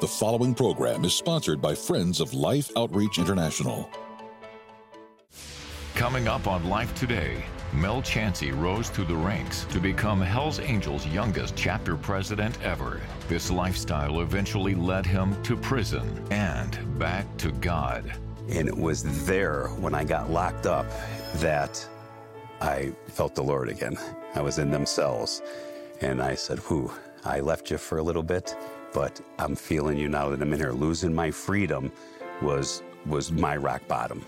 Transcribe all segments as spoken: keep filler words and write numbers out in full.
The following program is sponsored by Friends of Life Outreach International. Coming up on Life Today, Mel Chancey rose through the ranks to become Hell's Angels' youngest chapter president ever. This lifestyle eventually led him to prison and back to God. And it was there when I got locked up that I felt the Lord again. I was in them cells, and I said, whew, I left you for a little bit, but I'm feeling you now that I'm in here. Losing my freedom was was my rock bottom.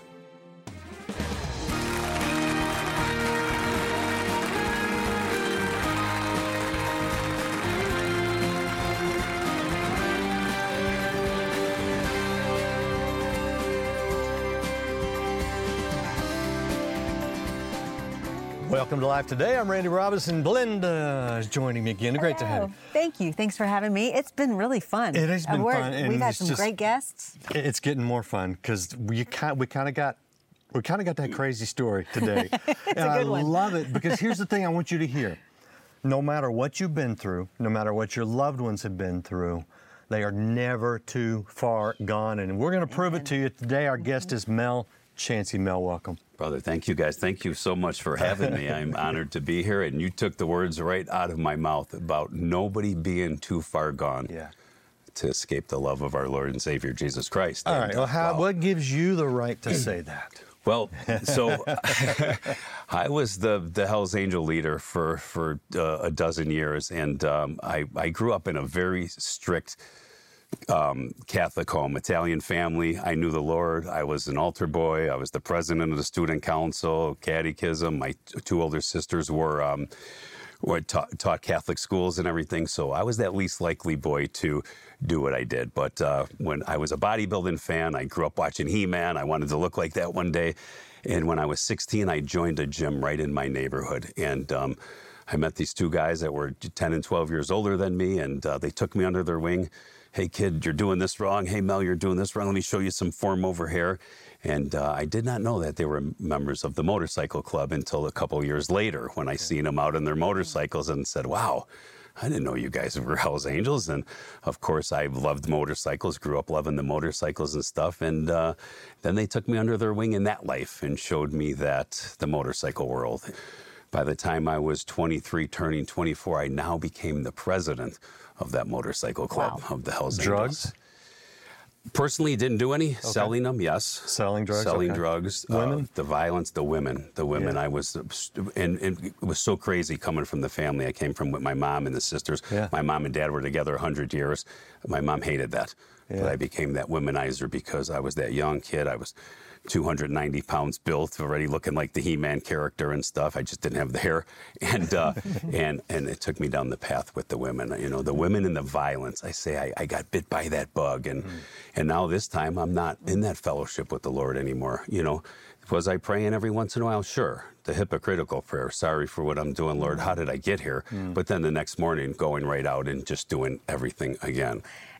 Welcome to Life Today. I'm Randy Robinson. Belinda is joining me again. Great to have you. Thank you. Thanks for having me. It's been really fun. It has been We're, fun. and We've had it's some just- great guests. It's getting more fun because we kind we kind of got we kind of got that crazy story today, and a I good one. love it because here's the thing I want you to hear: no matter what you've been through, no matter what your loved ones have been through, they are never too far gone, and we're going to prove it to you today. Our guest is Mel Chancey. Mel, welcome. Brother, thank you guys. Thank you so much for having me. I'm honored to be here, and you took the words right out of my mouth about nobody being too far gone. Yeah. To escape the love of our Lord and Savior, Jesus Christ. All And, right. Well, how, wow. what gives you the right to say that? Well, so I was the, the Hell's Angel leader for, for uh, a dozen years, and um, I, I grew up in a very strict um, Catholic home, Italian family. I knew the Lord. I was an altar boy. I was the president of the student council, catechism. My t- two older sisters were... Um, Or taught, taught Catholic schools and everything, so I was that least likely boy to do what I did. But uh, when I was a bodybuilding fan, I grew up watching He-Man. I wanted to look like that one day. And when I was sixteen, I joined a gym right in my neighborhood. And um, I met these two guys that were ten and twelve years older than me, and uh, they took me under their wing. Hey, kid, you're doing this wrong. Hey, Mel, you're doing this wrong. Let me show you some form over here. And uh, I did not know that they were members of the motorcycle club until a couple years later when I seen them out on their motorcycles and said, wow, I didn't know you guys were Hell's Angels. And of course, I loved motorcycles, grew up loving the motorcycles and stuff. And uh, then they took me under their wing in that life and showed me that the motorcycle world. By the time I was twenty-three, turning twenty-four, I now became the president of that motorcycle club, Wow. of the Hell's Drugs? Angels. Personally, didn't do any. Selling them, yes. Selling drugs? Selling Okay. drugs. Women? Uh, the violence, the women. The women, Yeah. I was, and, and it was so crazy coming from the family. I came from with my mom and the sisters. Yeah. My mom and dad were together one hundred years. My mom hated that. Yeah. But I became that womanizer because I was that young kid. I was two hundred ninety pounds built, already looking like the He-Man character and stuff. I just didn't have the hair. And uh, and and it took me down the path with the women. You know, the women and the violence. I say I, I got bit by that bug. And, mm. and now this time I'm not in that fellowship with the Lord anymore. You know, was I praying every once in a while? Sure. The hypocritical prayer. Sorry for what I'm doing, Lord. How did I get here? Mm. But then the next morning going right out and just doing everything again.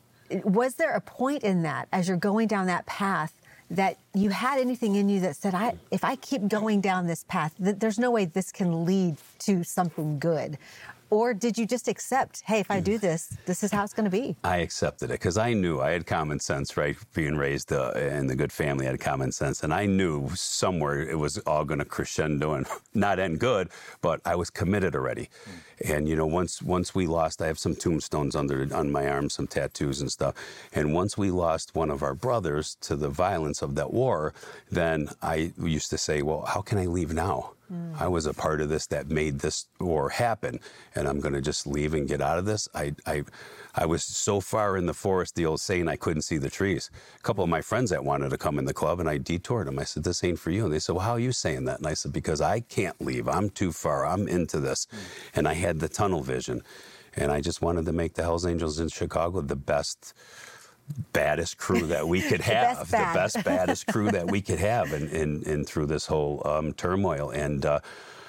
Was there a point in that, as you're going down that path, that you had anything in you that said, "I, if I keep going down this path, th- there's no way this can lead to something good"? Or did you just accept, hey, if I do this, this is how it's going to be? I accepted it because I knew I had common sense, right? Being raised uh, in the good family, I had common sense. And I knew somewhere it was all going to crescendo and not end good, but I was committed already. Mm. And, you know, once once we lost, I have some tombstones under on my arm, some tattoos and stuff. And once we lost one of our brothers to the violence of that war, then I used to say, well, how can I leave now? Mm. I was a part of this that made this war happen, and I'm going to just leave and get out of this. I, I, I was so far in the forest, the old saying, I couldn't see the trees. A couple of my friends that wanted to come in the club, and I detoured them. I said, this ain't for you. And they said, well, how are you saying that? And I said, because I can't leave. I'm too far. I'm into this. Mm. And I had the tunnel vision, and I just wanted to make the Hells Angels in Chicago the best baddest crew that we could have, the best, the best baddest crew that we could have, and and, and through this whole um, turmoil. And uh,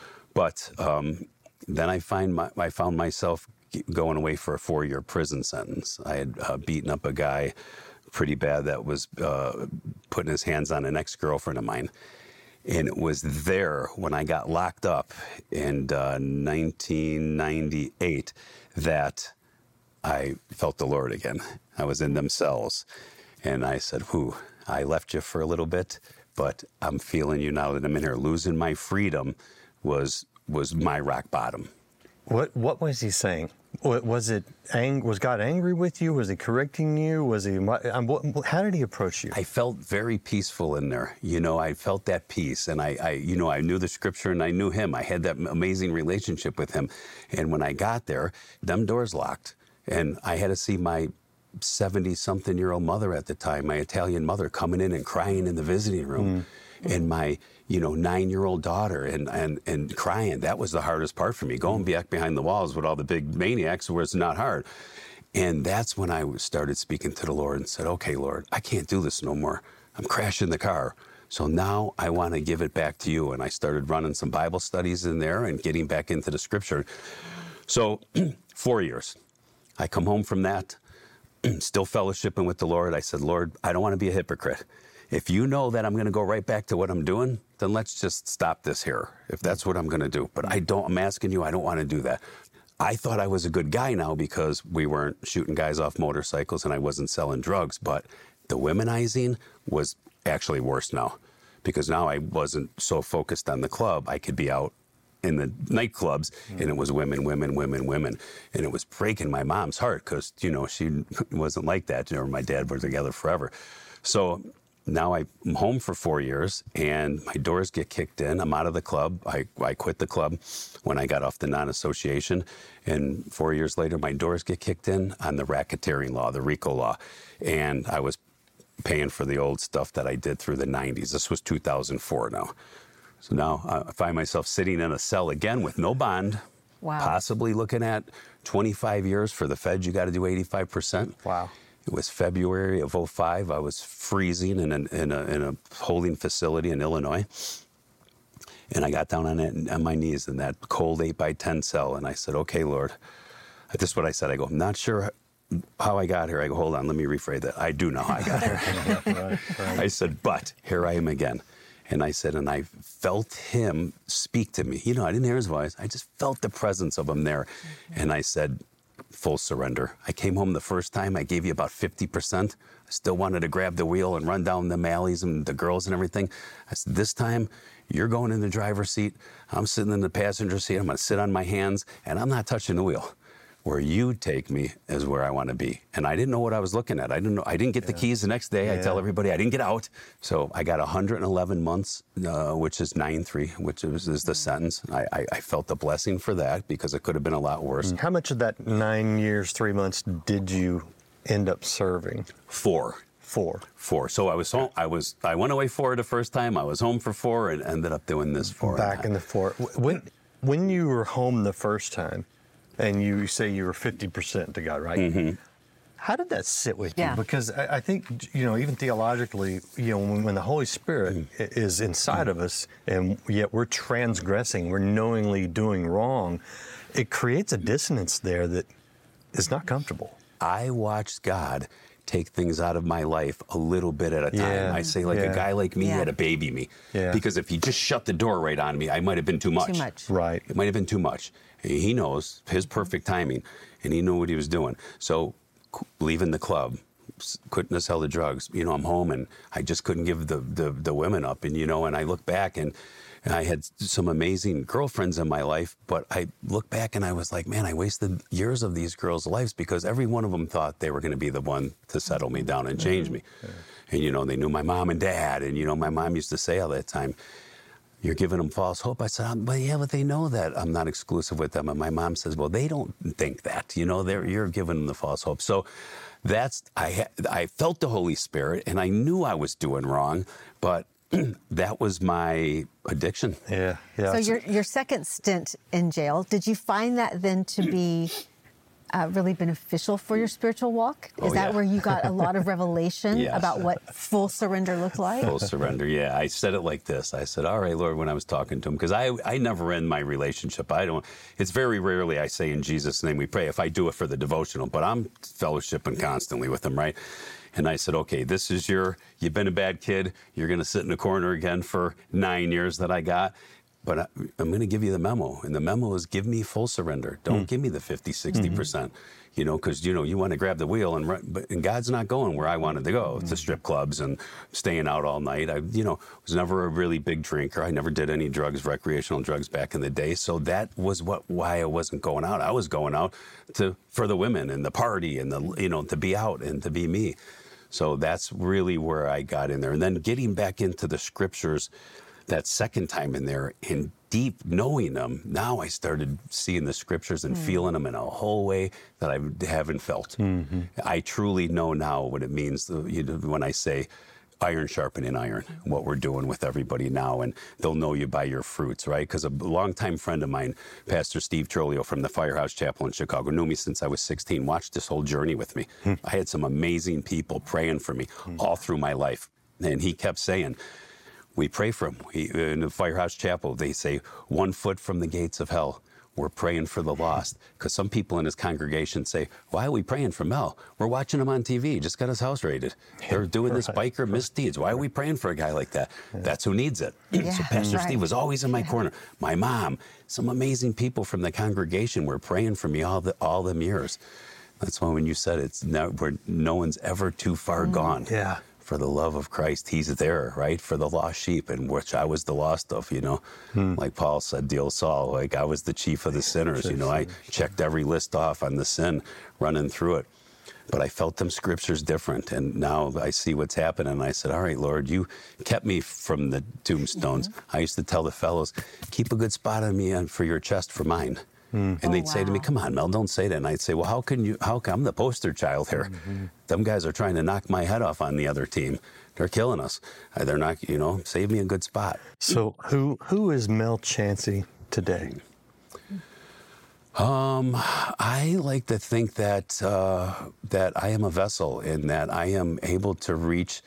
but um, then I find my, I found myself going away for a four-year prison sentence. I had uh, beaten up a guy pretty bad that was uh, putting his hands on an ex-girlfriend of mine. And it was there when I got locked up in uh, nineteen ninety-eight that I felt the Lord again. I was in them cells. And I said, whew, I left you for a little bit, but I'm feeling you now that I'm in here. Losing my freedom was was my rock bottom. What What was he saying? Was it ang- Was God angry with you? Was he correcting you? Was he? Um, what, how did he approach you? I felt very peaceful in there. You know, I felt that peace, and I, I, you know, I knew the scripture and I knew him. I had that amazing relationship with him. And when I got there, them doors locked, and I had to see my seventy-something-year-old mother at the time, my Italian mother, coming in and crying in the visiting room, mm. and my, you know, nine-year-old daughter and, and, and crying. That was the hardest part for me, going back behind the walls with all the big maniacs where it's not hard. And that's when I started speaking to the Lord and said, okay, Lord, I can't do this no more. I'm crashing the car. So now I want to give it back to you. And I started running some Bible studies in there and getting back into the scripture. So four years. I come home from that, still fellowshipping with the Lord. I said, Lord, I don't want to be a hypocrite. If you know that I'm going to go right back to what I'm doing, then let's just stop this here, if that's what I'm going to do. But I don't, I'm asking you, I don't want to do that. I thought I was a good guy now because we weren't shooting guys off motorcycles and I wasn't selling drugs. But the womenizing was actually worse now, because now I wasn't so focused on the club. I could be out in the nightclubs, mm. and it was women, women, women, women. And it was breaking my mom's heart because, you know, she wasn't like that. You know, my dad were together forever. So now I'm home for four years, and my doors get kicked in. I'm out of the club. I, I quit the club when I got off the non-association. And four years later, my doors get kicked in on the racketeering law, the RICO law. And I was paying for the old stuff that I did through the nineties. This was two thousand four now. So now I find myself sitting in a cell again with no bond, wow. possibly looking at twenty-five years for the feds. You got to do eighty-five percent. Wow. It was February of oh five. I was freezing in, an, in, a, in a holding facility in Illinois. And I got down on, it, on my knees in that cold eight by ten cell. And I said, okay, Lord. This is what I said. I go, I'm not sure how I got here. I go, hold on, let me rephrase that. I do know how I got here. right, right. I said, but here I am again. And I said, and I felt him speak to me. You know, I didn't hear his voice. I just felt the presence of him there. Mm-hmm. And I said, full surrender. I came home the first time, I gave you about fifty percent. I still wanted to grab the wheel and run down the alleys and the girls and everything. I said, this time, you're going in the driver's seat. I'm sitting in the passenger seat. I'm going to sit on my hands, and I'm not touching the wheel. Where you take me is where I want to be. And I didn't know what I was looking at. I didn't know. I didn't get yeah. the keys the next day. Yeah. I tell everybody I didn't get out. So I got one hundred eleven months, uh, which is nine three, which is, is the sentence. I, I, I felt the blessing for that because it could have been a lot worse. How much of that nine years, three months did you end up serving? Four. Four. Four. So I was home. I was. I went away four the first time. I was home for four and ended up doing this four. Back in the four. When when you were home the first time, and you say you were fifty percent to God, right? Mm-hmm. How did that sit with yeah. you? Because I, I think, you know, even theologically, you know, when, when the Holy Spirit mm-hmm. is inside mm-hmm. of us, and yet we're transgressing, we're knowingly doing wrong, it creates a dissonance there that is not comfortable. I watched God take things out of my life a little bit at a time. Yeah, I say, like yeah. a guy like me yeah. had to baby me. Yeah. Because if he just shut the door right on me, I might have been too much. Too much. Right. It might have been too much. He knows his perfect timing, and he knew what he was doing. So leaving the club, couldn't sell the drugs. You know, I'm home, and I just couldn't give the, the, the women up. And, you know, and I look back, and, and I had some amazing girlfriends in my life, but I look back, and I was like, man, I wasted years of these girls' lives because every one of them thought they were going to be the one to settle me down and change me. Yeah. And, you know, they knew my mom and dad, and, you know, my mom used to say all that time, you're giving them false hope. I said, well, yeah, but they know that I'm not exclusive with them. And my mom says, well, they don't think that. You know, they're, you're giving them the false hope. So that's, I, I felt the Holy Spirit, and I knew I was doing wrong, but that was my addiction. Yeah, yeah. So your, your second stint in jail, did you find that then to be uh, really beneficial for your spiritual walk? Is oh, that yeah. where you got a lot of revelation yes. about what full surrender looked like? Full surrender, yeah. I said it like this. I said, all right, Lord, when I was talking to him, because I, I never end my relationship. I don't, it's very rarely I say in Jesus' name we pray if I do it for the devotional, but I'm fellowshipping constantly with him, right? And I said, okay, this is your, you've been a bad kid. You're going to sit in the corner again for nine years that I got. but I, I'm going to give you the memo. And the memo is give me full surrender. Don't mm. give me the fifty, sixty percent. Mm-hmm. You know, because, you know, you want to grab the wheel and run, but and God's not going where I wanted to go, mm-hmm. to strip clubs and staying out all night. I, you know, was never a really big drinker. I never did any drugs, recreational drugs back in the day. So that was what why I wasn't going out. I was going out to for the women and the party and the, you know, to be out and to be me. So that's really where I got in there. And then getting back into the scriptures that second time in there and deep knowing them, now I started seeing the scriptures and mm. feeling them in a whole way that I haven't felt. Mm-hmm. I truly know now what it means you know, when I say iron sharpening iron, what we're doing with everybody now, and they'll know you by your fruits, right? Because a longtime friend of mine, Pastor Steve Trolio from the Firehouse Chapel in Chicago, knew me since I was sixteen, watched this whole journey with me. Mm. I had some amazing people praying for me mm. all through my life. And he kept saying, we pray for him. We, in the Firehouse Chapel, they say, one foot from the gates of hell. We're praying for the lost. Because some people in his congregation say, why are we praying for Mel? We're watching him on T V. He just got his house raided. They're doing this biker misdeeds. Why are we praying for a guy like that? Yeah. That's who needs it. Yeah, so Pastor right. Steve was always in my yeah. corner. My mom, some amazing people from the congregation were praying for me all the all them years. That's why when you said it's no, where no one's ever too far mm. gone. Yeah. For the love of Christ, he's there, right? For the lost sheep, and which I was the lost of, you know. Hmm. Like Paul said, the old Saul, like I was the chief of the sinners, you know. I checked every list off on the sin, running through it. But I felt them scriptures different, and now I see what's happening. And I said, all right, Lord, you kept me from the tombstones. Mm-hmm. I used to tell the fellows, keep a good spot on me and for your chest for mine. Mm. And they'd oh, wow. say to me, come on, Mel, don't say that. And I'd say, well, how can you, how come I'm the poster child here? Mm-hmm. Them guys are trying to knock my head off on the other team. They're killing us. They're not, you know, save me a good spot. So who who is Mel Chancey today? Um, I like to think that, uh, that I am a vessel and that I am able to reach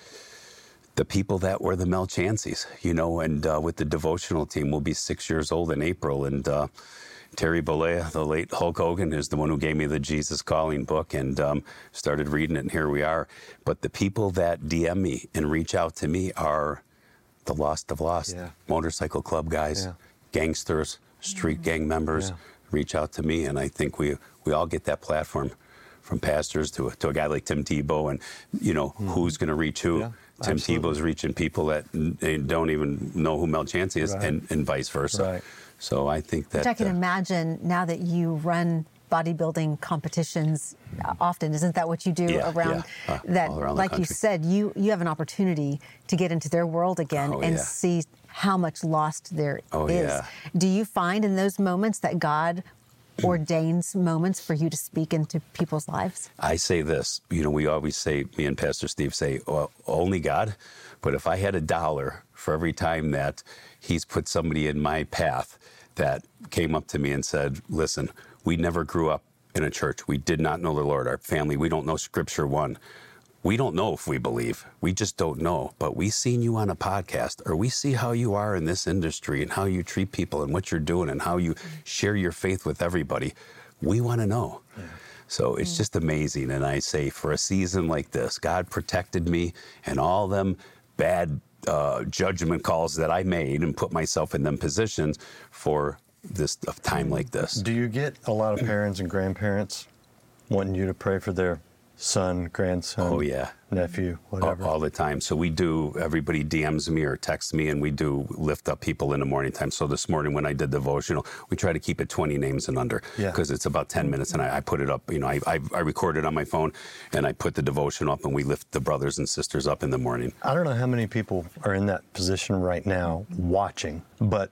the people that were the Mel Chanceys, you know, and uh, with the devotional team, we'll be six years old in April, and uh, Terry Bollea, the late Hulk Hogan, is the one who gave me the Jesus Calling book, and um, started reading it, and here we are. But the people that D M me and reach out to me are the lost of lost, yeah. motorcycle club guys, yeah. gangsters, street mm-hmm. gang members, yeah. reach out to me, and I think we we all get that platform, from pastors to, to a guy like Tim Tebow, and, you know, mm-hmm. who's going to reach who? Yeah. Tim Absolutely. Tebow's reaching people that n- don't even know who Mel Chancey is, right. and, and vice versa. Right. So I think that... Which I can uh, imagine now that you run bodybuilding competitions often. Isn't that what you do yeah, around yeah. Uh, that? Around like you said, you, you have an opportunity to get into their world again oh, and yeah. see how much lost there oh, is. Yeah. Do you find in those moments that God ordains moments for you to speak into people's lives? I say this, you know, we always say, me and Pastor Steve say, well, only God. But if I had a dollar for every time that he's put somebody in my path that came up to me and said, listen, we never grew up in a church. We did not know the Lord. Our family, we don't know Scripture one. We don't know if we believe. We just don't know. But we seen you on a podcast, or we see how you are in this industry and how you treat people and what you're doing and how you share your faith with everybody. We want to know. Yeah. So it's mm. just amazing. And I say, for a season like this, God protected me, and all them bad uh, judgment calls that I made and put myself in them positions for this a time like this. Do you get a lot of parents and grandparents wanting you to pray for their son, grandson, oh, yeah. nephew, whatever? All, all the time. So we do, everybody D Ms me or texts me, and we do lift up people in the morning time. So this morning when I did devotional, we try to keep it twenty names and under, because yeah. it's about ten minutes, and I, I put it up, you know, I, I, I record it on my phone, and I put the devotion up, and we lift the brothers and sisters up in the morning. I don't know how many people are in that position right now watching, but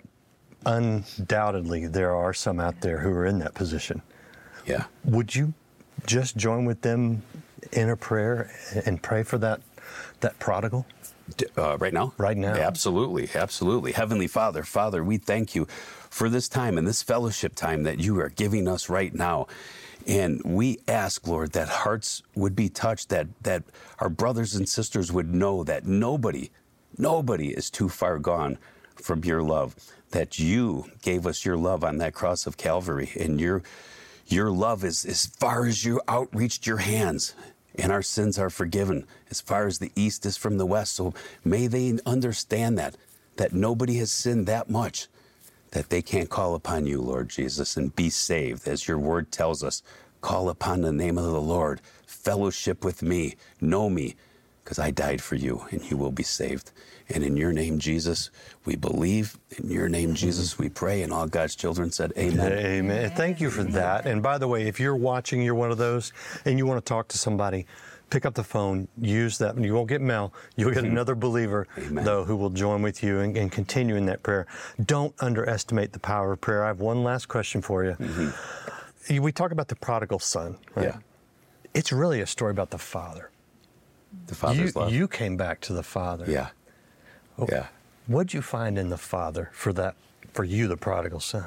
undoubtedly there are some out there who are in that position. Yeah. Would you just join with them in a prayer and pray for that that prodigal? Uh, right now? Right now. Absolutely, absolutely. Heavenly Father, Father, we thank you for this time and this fellowship time that you are giving us right now. And we ask, Lord, that hearts would be touched, that that our brothers and sisters would know that nobody, nobody is too far gone from your love, that you gave us your love on that cross of Calvary, and your Your love is as far as you outreached your hands, and our sins are forgiven as far as the east is from the west. So may they understand that, that nobody has sinned that much, that they can't call upon you, Lord Jesus, and be saved. As your word tells us, call upon the name of the Lord, fellowship with me, know me, because I died for you, and you will be saved. And in your name, Jesus, we believe. In your name, Jesus, we pray. And all God's children said, amen. Amen. Thank you for that. And by the way, if you're watching, you're one of those, and you want to talk to somebody, pick up the phone, use that. You won't get Mel. You'll get another believer, Amen. though, who will join with you and, and continue in that prayer. Don't underestimate the power of prayer. I have one last question for you. Mm-hmm. We talk about the prodigal son, right? Yeah. It's really a story about the father. The Father's you, love. You came back to the Father. Yeah. Yeah. What'd you find in the Father for that, for you, the prodigal son?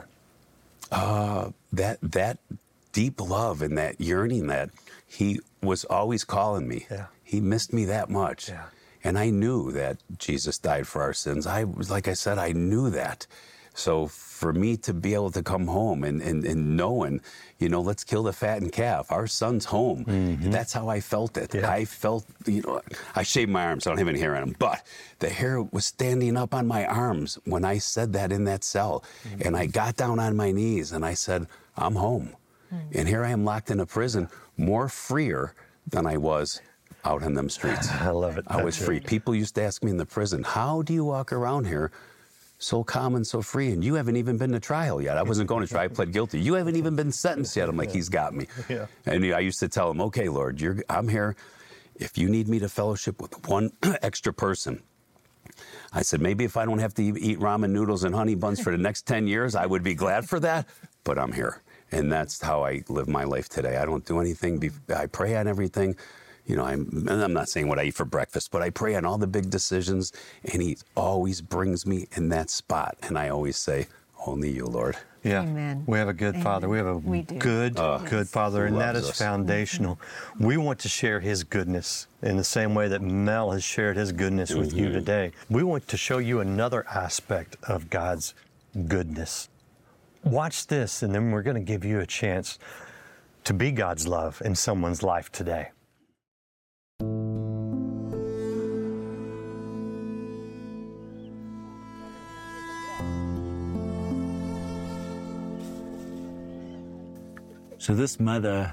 Uh, that that deep love and that yearning that he was always calling me. Yeah. He missed me that much. Yeah. And I knew that Jesus died for our sins. I was, like I said, I knew that. So for me to be able to come home and, and, and knowing, you know, let's kill the fattened calf. Our son's home. Mm-hmm. That's how I felt it. Yeah. I felt, you know, I shaved my arms. So I don't have any hair on them. But the hair was standing up on my arms when I said that in that cell. Mm-hmm. And I got down on my knees and I said, I'm home. Mm-hmm. And here I am locked in a prison, more freer than I was out in them streets. I love it. I That's was free. It. People used to ask me in the prison, how do you walk around here so calm and so free, and you haven't even been to trial yet? I wasn't going to trial. I pled guilty. You haven't even been sentenced yet. I'm like, he's got me. Yeah. And I used to tell him, okay, Lord, you're, I'm here. If you need me to fellowship with one extra person, I said, maybe if I don't have to eat ramen noodles and honey buns for the next ten years, I would be glad for that, but I'm here. And that's how I live my life today. I don't do anything. I pray on everything. You know, I'm, I'm not saying what I eat for breakfast, but I pray on all the big decisions, and he always brings me in that spot. And I always say, only you, Lord. Yeah, Amen. We have a good Amen. Father. We have a We do. good, Uh, good Father, and that loves is us. foundational. Mm-hmm. We want to share His goodness in the same way that Mel has shared His goodness with you today. We want to show you another aspect of God's goodness. Watch this, and then we're going to give you a chance to be God's love in someone's life today. So this mother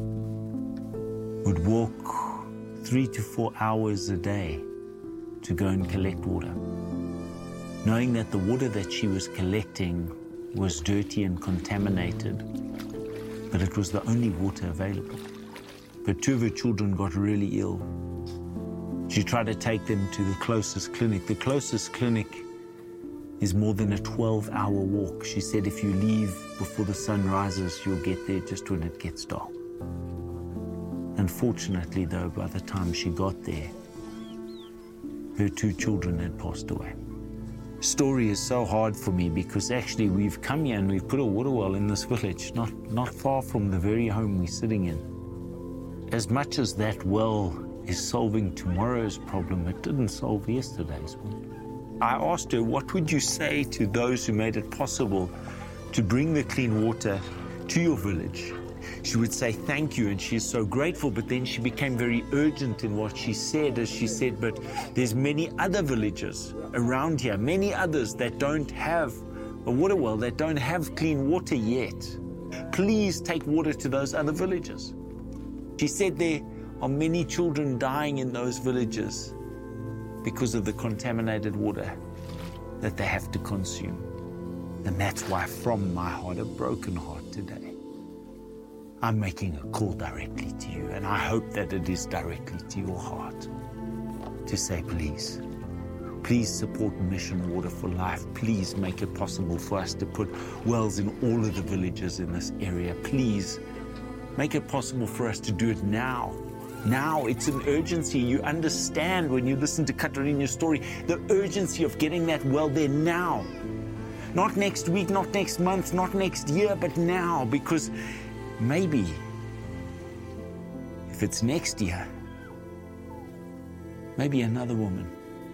would walk three to four hours a day to go and collect water, knowing that the water that she was collecting was dirty and contaminated, but it was the only water available. But two of her children got really ill. She tried to take them to the closest clinic. The closest clinic is more than a twelve-hour walk. She said if you leave before the sun rises, you'll get there just when it gets dark. Unfortunately, though, by the time she got there, her two children had passed away. Story is so hard for me because actually we've come here and we've put a water well in this village, not, not far from the very home we're sitting in. As much as that well is solving tomorrow's problem, it didn't solve yesterday's one. I asked her, what would you say to those who made it possible to bring the clean water to your village? She would say thank you, and she is so grateful, but then she became very urgent in what she said, as she said, but there's many other villages around here, many others that don't have a water well, that don't have clean water yet. Please take water to those other villages. She said there are many children dying in those villages because of the contaminated water that they have to consume. And that's why from my heart, a broken heart today, I'm making a call directly to you, and I hope that it is directly to your heart to say, please, please support Mission Water for Life. Please make it possible for us to put wells in all of the villages in this area. Please make it possible for us to do it now. Now, it's an urgency. You understand when you listen to Katarina's story, the urgency of getting that well there now. Not next week, not next month, not next year, but now, because maybe if it's next year, maybe another woman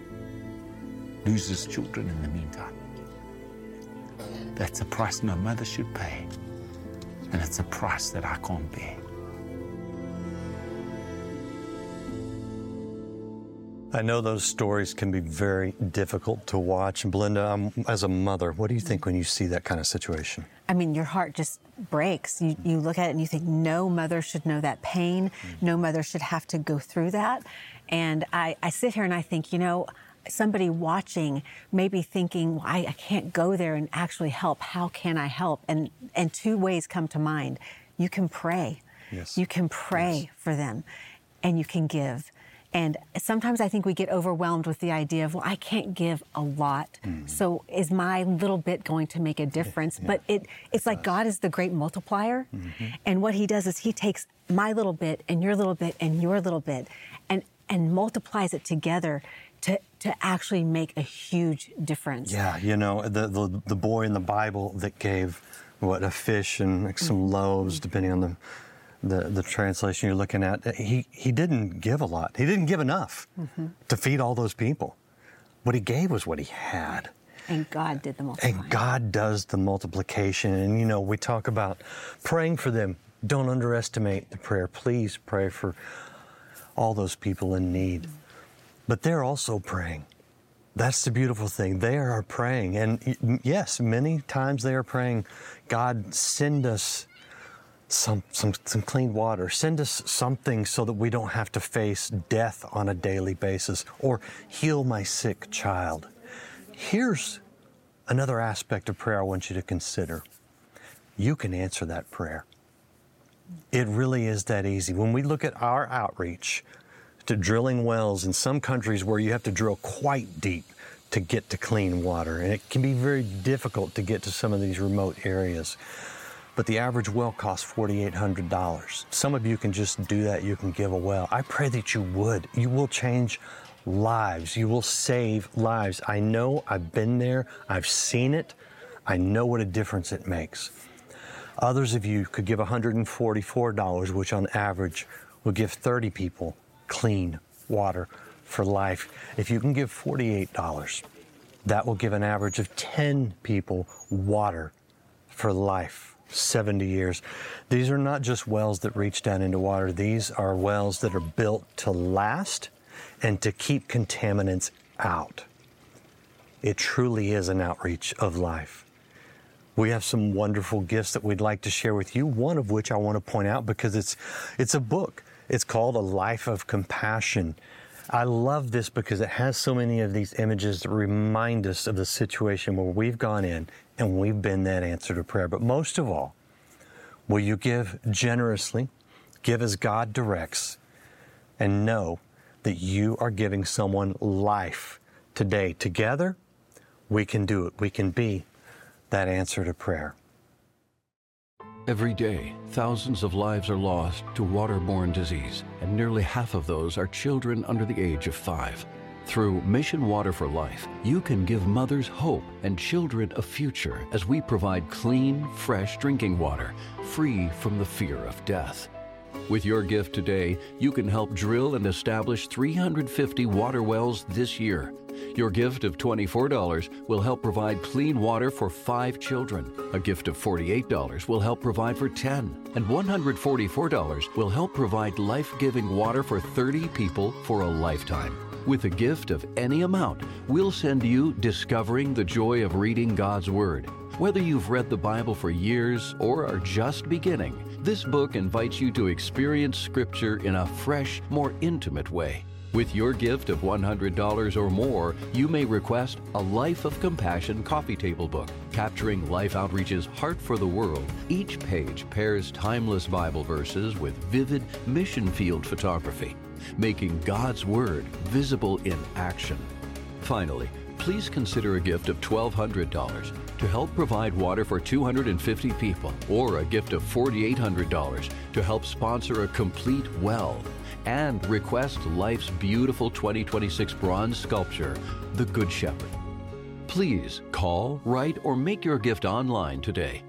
loses children in the meantime. That's a price no mother should pay, and it's a price that I can't bear. I know those stories can be very difficult to watch. And Belinda, um, as a mother, what do you think when you see that kind of situation? I mean, your heart just breaks. You, you look at it and you think, no mother should know that pain. Mm-hmm. No mother should have to go through that. And I, I sit here and I think, you know, somebody watching may be thinking, well, I, I can't go there and actually help. How can I help? And, and two ways come to mind. You can pray. Yes. You can pray yes. for them, and you can give. And sometimes I think we get overwhelmed with the idea of, well, I can't give a lot. Mm-hmm. So is my little bit going to make a difference? Yeah. But it it's it like God is the great multiplier. Mm-hmm. And what he does is he takes my little bit and your little bit and your little bit and, and multiplies it together to, to actually make a huge difference. Yeah, you know, the, the, the boy in the Bible that gave, what, a fish and some mm-hmm. loaves, depending on the... The, the translation you're looking at, he, he didn't give a lot. He didn't give enough mm-hmm. to feed all those people. What he gave was what he had. And God did the multiplication. And God does the multiplication. And, you know, we talk about praying for them. Don't underestimate the prayer. Please pray for all those people in need. Mm-hmm. But they're also praying. That's the beautiful thing. They are praying. And, yes, many times they are praying, God, send us Some, some some clean water. Send us something so that we don't have to face death on a daily basis, or heal my sick child. Here's another aspect of prayer I want you to consider. You can answer that prayer. It really is that easy. When we look at our outreach to drilling wells in some countries where you have to drill quite deep to get to clean water, and it can be very difficult to get to some of these remote areas. But the average well costs four thousand eight hundred dollars. Some of you can just do that. You can give a well. I pray that you would. You will change lives. You will save lives. I know. I've been there. I've seen it. I know what a difference it makes. Others of you could give one hundred forty-four dollars, which on average will give thirty people clean water for life. If you can give forty-eight dollars, that will give an average of ten people water for life. seventy years. These are not just wells that reach down into water. These are wells that are built to last and to keep contaminants out. It truly is an outreach of life. We have some wonderful gifts that we'd like to share with you, one of which I want to point out because it's it's a book. It's called A Life of Compassion. I love this because it has so many of these images that remind us of the situation where we've gone in and we've been that answer to prayer. But most of all, will you give generously, give as God directs, and know that you are giving someone life today. Together, we can do it. We can be that answer to prayer. Every day, thousands of lives are lost to waterborne disease, and nearly half of those are children under the age of five. Through Mission Water for Life, you can give mothers hope and children a future as we provide clean, fresh drinking water, free from the fear of death. With your gift today, you can help drill and establish three hundred fifty water wells this year. Your gift of twenty-four dollars will help provide clean water for five children. A gift of forty-eight dollars will help provide for ten. And one hundred forty-four dollars will help provide life-giving water for thirty people for a lifetime. With a gift of any amount, we'll send you Discovering the Joy of Reading God's Word. Whether you've read the Bible for years or are just beginning, this book invites you to experience Scripture in a fresh, more intimate way. With your gift of one hundred dollars or more, you may request a Life of Compassion coffee table book, capturing Life Outreach's heart for the world. Each page pairs timeless Bible verses with vivid mission field photography, making God's Word visible in action. Finally, please consider a gift of twelve hundred dollars to help provide water for two hundred fifty people, or a gift of four thousand eight hundred dollars to help sponsor a complete well, and request Life's beautiful twenty twenty-six bronze sculpture, The Good Shepherd. Please call, write, or make your gift online today.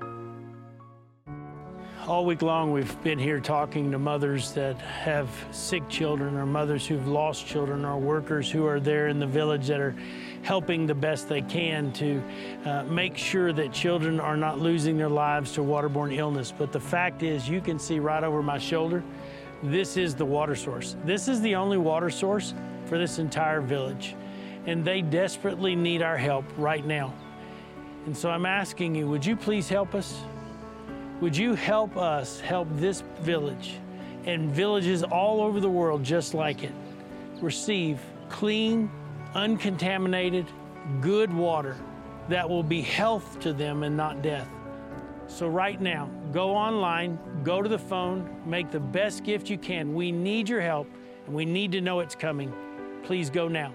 All week long, we've been here talking to mothers that have sick children, or mothers who've lost children, or workers who are there in the village that are helping the best they can to uh, make sure that children are not losing their lives to waterborne illness. But the fact is, you can see right over my shoulder, this is the water source. This is the only water source for this entire village, and they desperately need our help right now. And so I'm asking you, would you please help us? Would you help us help this village and villages all over the world just like it receive clean, uncontaminated, good water that will be health to them and not death? So right now, go online, go to the phone, make the best gift you can. We need your help, and we need to know it's coming. Please go now.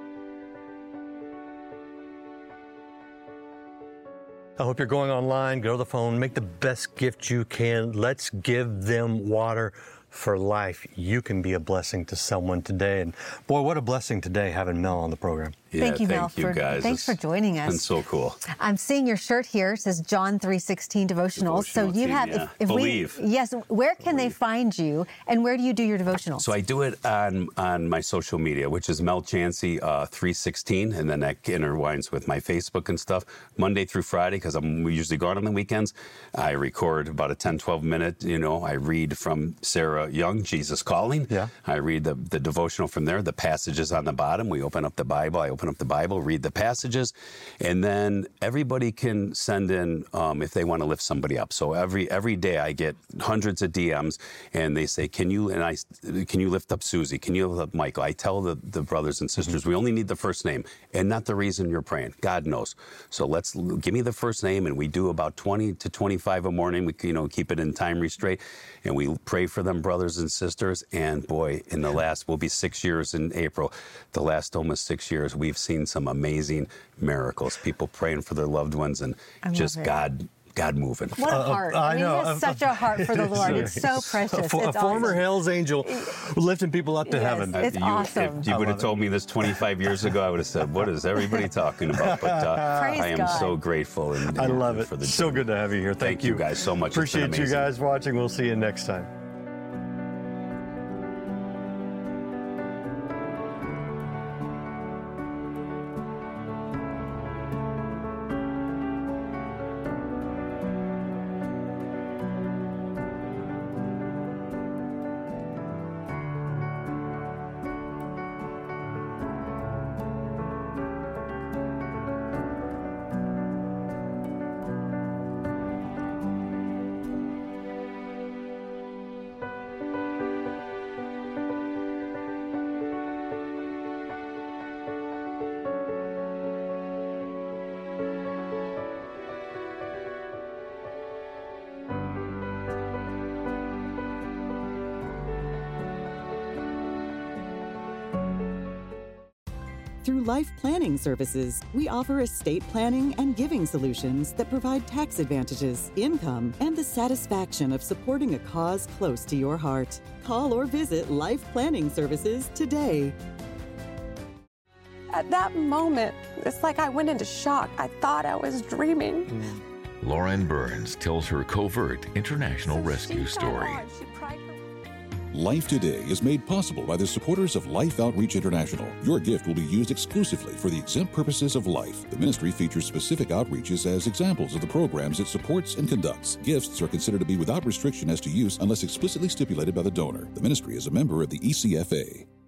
I hope you're going online, go to the phone, make the best gift you can. Let's give them water for life. You can be a blessing to someone today. And boy, what a blessing today having Mel on the program. Yeah, thank you, Mel. Thank you, for, guys. Thanks It's for joining us. been so cool. I'm seeing your shirt here. It says John three sixteen devotionals. So Devotional you team, have, yeah. if, if Believe. we, yes. Where can Believe. they find you, and where do you do your devotionals? So I do it on on my social media, which is Mel Chancey uh, three sixteen, and then that intertwines with my Facebook and stuff. Monday through Friday, because I'm usually gone on the weekends, I record about a ten, twelve minute. You know, I read from Sarah Young, Jesus Calling. Yeah. I read the the devotional from there. The passages on the bottom. We open up the Bible. I open up the Bible, read the passages, and then everybody can send in um, if they want to lift somebody up. So every every day I get hundreds of D Ms, and they say, "Can you and I can you lift up Susie? Can you lift up Michael?" I tell the, the brothers and sisters, mm-hmm. we only need the first name and not the reason you're praying. God knows. So let's give me the first name, and we do about twenty to twenty-five a morning. We you know keep it in time restraint, and we pray for them, brothers and sisters. And boy, in the last will be six years in April. The last almost six years, we've seen some amazing miracles. People praying for their loved ones, and just God, God moving. What a heart! Uh, uh, I mean, I know. he has such a heart for the Lord. It's so precious. A, it's a former awesome. Hell's Angel lifting people up to Yes, heaven. it's you, awesome. If you would have told me this twenty-five years ago, I would have said, "What is everybody talking about?" But uh, Praise I am God. so grateful. And, I and love it. For the So journey. good to have you here. Thank, Thank you guys so much. It's been Appreciate you amazing. guys watching. We'll see you next time. Through Life Planning Services, we offer estate planning and giving solutions that provide tax advantages, income, and the satisfaction of supporting a cause close to your heart. Call or visit Life Planning Services today. At that moment, it's like I went into shock. I thought I was dreaming. Mm. Lauren Burns tells her covert international So rescue she got story. on. She cried her- Life Today is made possible by the supporters of Life Outreach International. Your gift will be used exclusively for the exempt purposes of life. The ministry features specific outreaches as examples of the programs it supports and conducts. Gifts are considered to be without restriction as to use unless explicitly stipulated by the donor. The ministry is a member of the E C F A.